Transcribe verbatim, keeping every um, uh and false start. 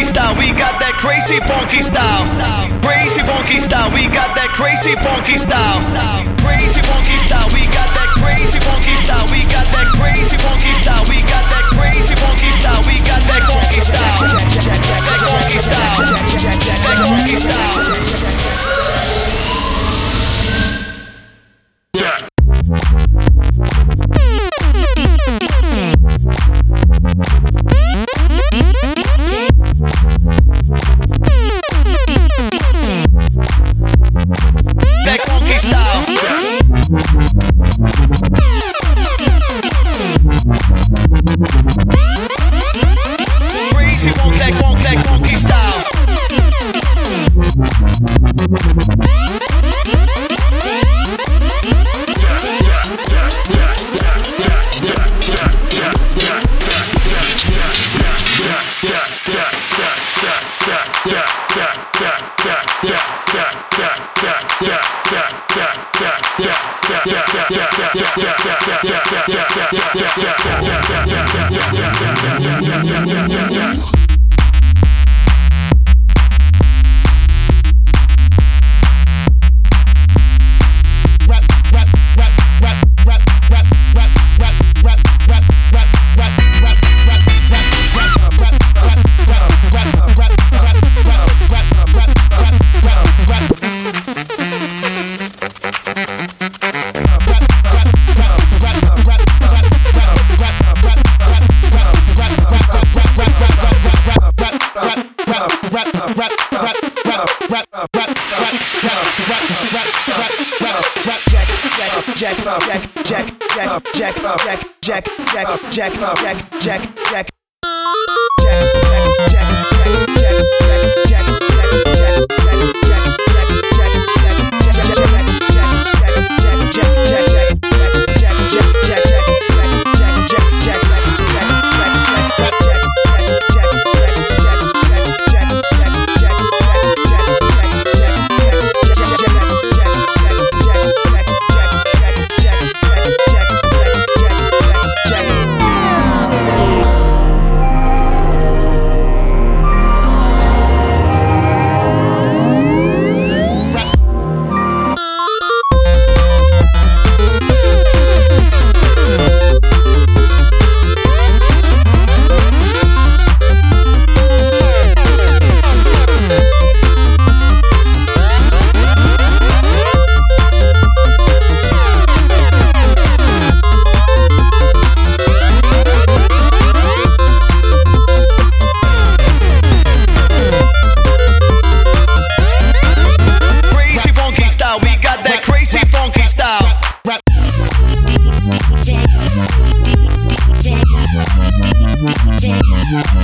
funky style. We got that crazy funky style. Crazy funky style. We got that crazy funky style. Crazy funky style. We got that crazy funky style. We got that crazy funky style. We got that crazy funky style. We got that funky style. That funky style. That funky style. Yeah. That funky style. Crazy funk, that funk, that funky style. Jack, Jack, Jack, Jack, Jack, Jack. Yeah.